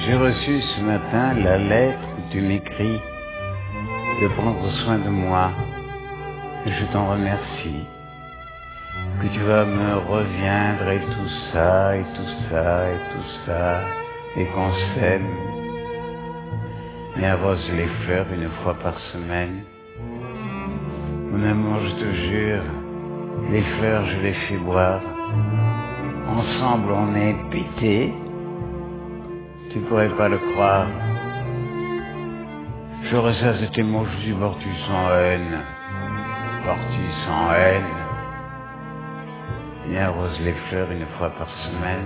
J'ai reçu ce matin la lettre où tu m'écris de prendre soin de moi. Je t'en remercie. Que tu vas me reviendre et tout ça, et tout ça, et tout ça, et qu'on s'aime. Et arrose les fleurs une fois par semaine. Mon amour, je te jure, les fleurs, je les fais boire. Ensemble, on est pétés. Tu pourrais pas le croire. Je ressasse tes mots, je suis parti sans haine. Parti sans haine. Et arrose les fleurs une fois par semaine.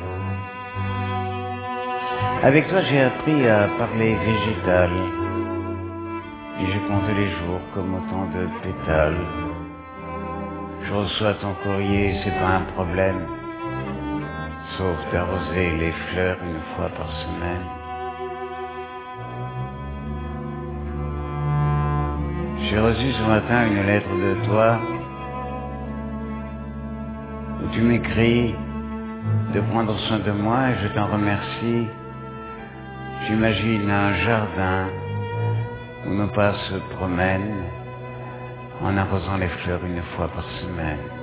Avec toi, j'ai appris à parler végétal. Et je compte les jours comme autant de pétales. Je reçois ton courrier, c'est pas un problème. Sauf d'arroser les fleurs une fois par semaine. J'ai reçu ce matin une lettre de toi où tu m'écris de prendre soin de moi et je t'en remercie. J'imagine un jardin où nos pas se promènent en arrosant les fleurs une fois par semaine.